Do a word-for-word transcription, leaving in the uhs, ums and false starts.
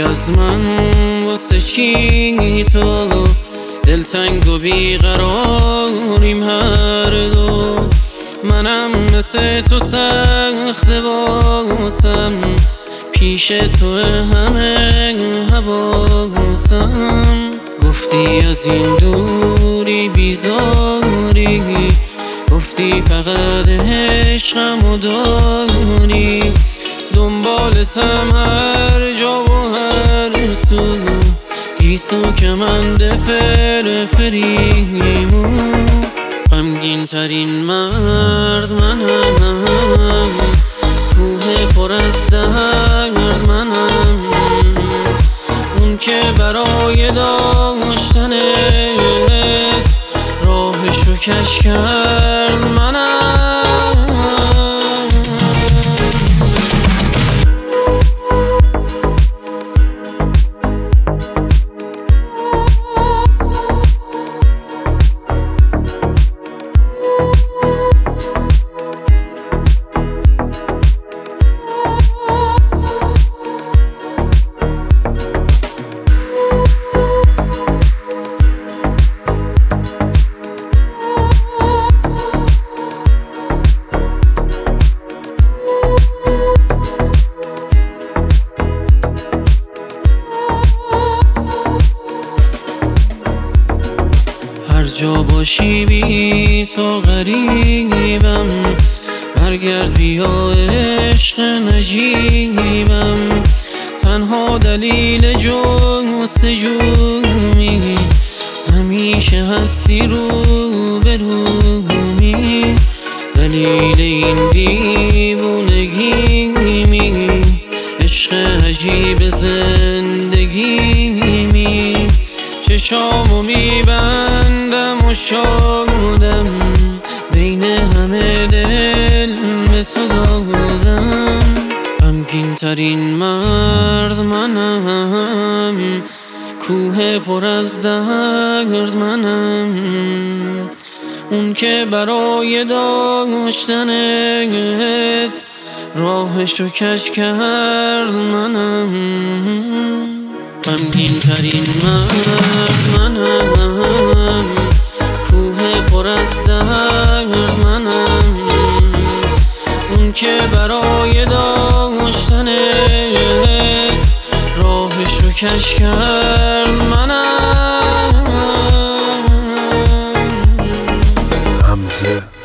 از من واسه چی تو دلتنگ و بیقراریم هر دو. منم مثل تو سخته واسم، پیش تو همه حواسم. گفتی از این دوری بیزاری، گفتی فقط عشقمو داری. دنبالتم هر جا و هر سو، گیسو که من دفر فریمو. غمگین ترین مرد منم، کوه پر از درد منم. اون که برای داشتنت راهشو کش کرد منم. هر جا باشی بی تو غریبم، برگرد بیا عشق نجیبم. تنها دلیل جستجومی، همیشه هستی رو به رومی. دلیل این دیوونگیمی، عشق عجیب زندگیمی. چشامو میبندم و شادم، بین همه دل به تو دادم. غمگین ترین مرد منم، کوه پر از درد منم. اون که برای داشتنت راهشو کش کرد منم. غمگین ترین مرد منم، کوه پر از درد منم. اون که برای داشتنت راهشو کش کرد منم. حمزه